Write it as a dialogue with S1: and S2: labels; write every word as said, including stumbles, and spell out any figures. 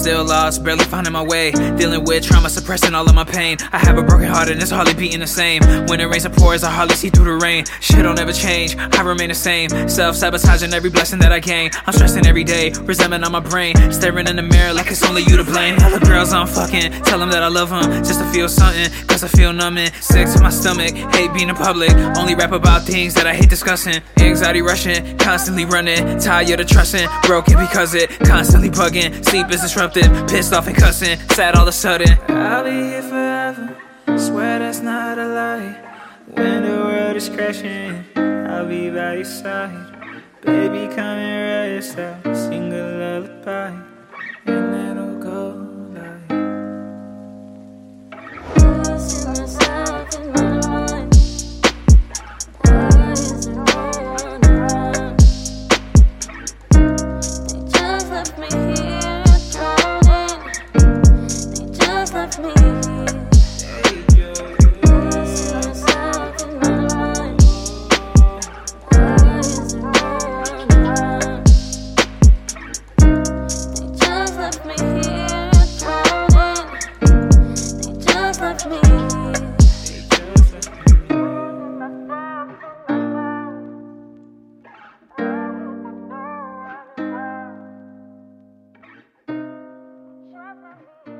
S1: Still lost, barely finding my way. Dealing with trauma, suppressing all of my pain. I have a broken heart and it's hardly beating the same. When it rains and pours, I hardly see through the rain. Shit don't ever change, I remain the same. Self-sabotaging every blessing that I gain. I'm stressing every day, resentment on my brain. Staring in the mirror like it's only you to blame. All the girls I'm fucking, tell them that I love them just to feel something, cause I feel numbing. Sick to my stomach, hate being in public. Only rap about things that I hate discussing. Anxiety rushing, constantly running. Tired of trusting, broken because it constantly bugging. Sleep is disrupted, pissed off and cussing. Sad all of a sudden. I'll be here forever, swear that's not a lie. When the world is crashing, I'll be by your side. Baby, come and rest out, sing a lullaby, and it'll go like losing myself in my mind. Why is it on and on? They just left me here drowning. They just left me here. Shut up.